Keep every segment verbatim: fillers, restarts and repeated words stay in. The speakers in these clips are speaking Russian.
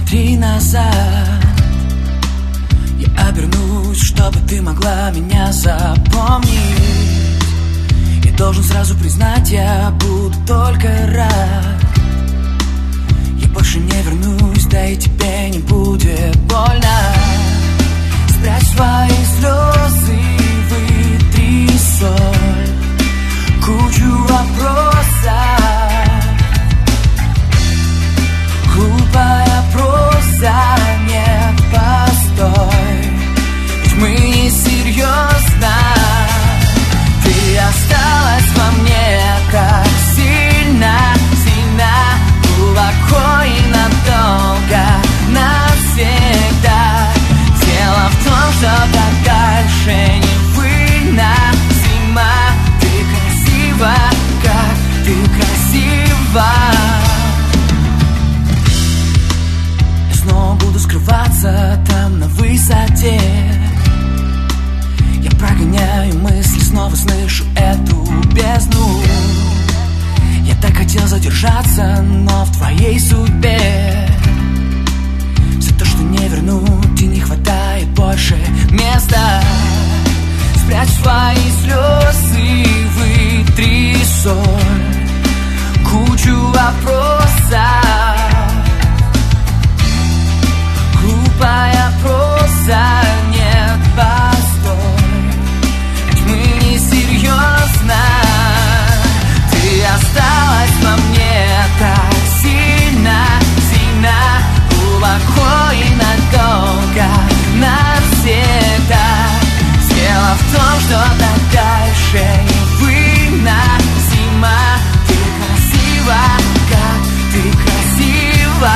смотри назад. Я обернусь, чтобы ты могла меня запомнить. И должен сразу признать, я буду только рад. Я больше не вернусь, да и тебе не будет больно. Спрячь свои слезы, вытри соль, кучу вопросов. Глупая проза, нет, постой, ведь мы не серьезно. Ты осталась во мне так сильно, сильно, глубоко и надолго, навсегда. Дело в том, что так дальше не выносимо. Ты красива, как ты красива. Буду скрываться там на высоте. Я прогоняю мысли, снова слышу эту бездну. Я так хотел задержаться, но в твоей судьбе все то, что не вернуть, и не хватает больше места. Спрячь свои слезы, вытри соль, кучу вопросов. Глупая проза, нет, постой, ведь мы не серьезно. Ты осталась во мне так сильно, сильно, глубоко и надолго, навсегда. Дело в том, что так дальше не выносимо. Ты красива, как ты красива.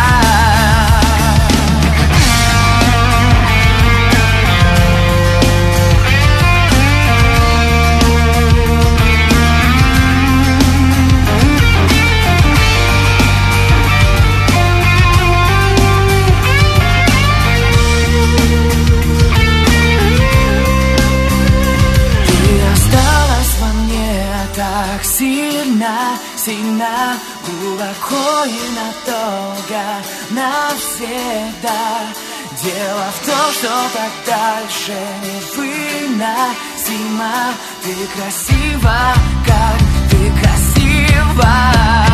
Так сильно, сильно, глубоко и надолго, навсегда. Дело в том, что так дальше не выносимо. Ты красива, как ты красива.